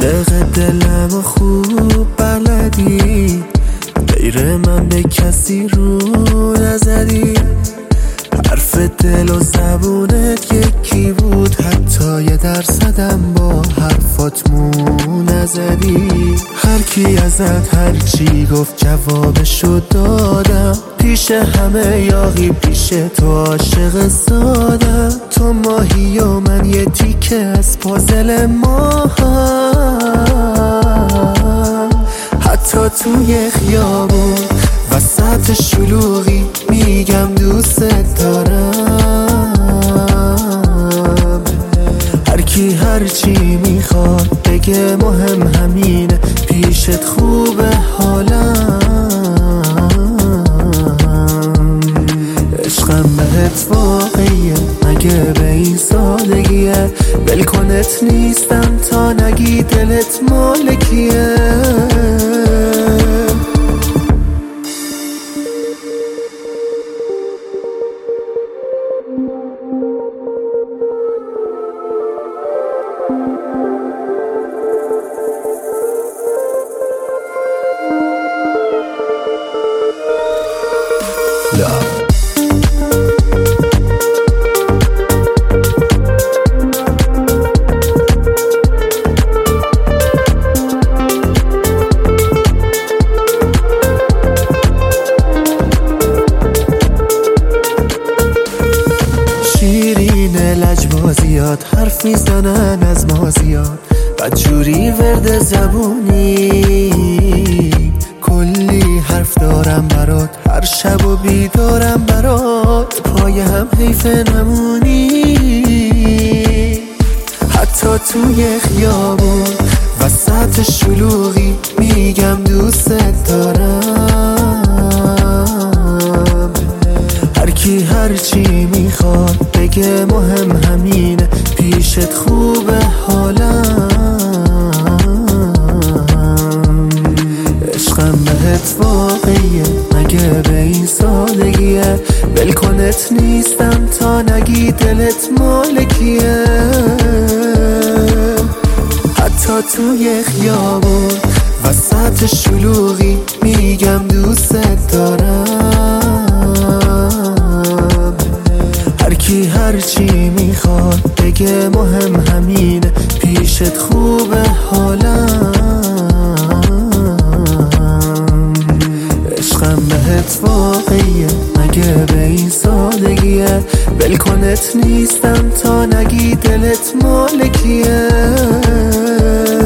عاشق دلم و خوب بلدی، غیر من به کسی رو نزدی. حرف دل و زبونت یکی بود، حتی یه درصدم با حرفات مو نزدی. هر کی ازت هر چی گفت جوابشو دادم، پیش همه یاغی پیش تو عاشق سادم. تو ماهی و من یه تیکه از پازل ماهم، حتی توی خیابون وسط شلوغی میگم دوست دارم. هر کی هر چی میخواد بگه مهم همینه، پیشت خوبه حالم. عشقم بهت واقعیه مگه به این سادگیه؟ بلکنت نیستم تا نگی دلت مالکیه. شیرین لجبازیات حرف میزنن از ما زیاد، بدجوری ورد زبونی. کلی حرف دارم برات، هر شب و بیدارم برات، پای هم حیف نمونی. حتی توی خیابون وسط شلوغی میگم دوست دارم. هر کی هر چی میخواد بگه مهم همینه، پیشت خوبه حالم. عشقم بهت واقعیه مگه به این سادگیه؟ بلکنت نیستم تا نگی دلت مالکیه. حتی توی خیابون وسط شلوغی میگم دوست دارم. هر کی هر چی میخواد بگه مهم همینه، پیشت خوبه حالم. عشقم بهت واقعیه مگه به این سادگیه؟ بلکنت نیستم تا نگی دلت مالکیه.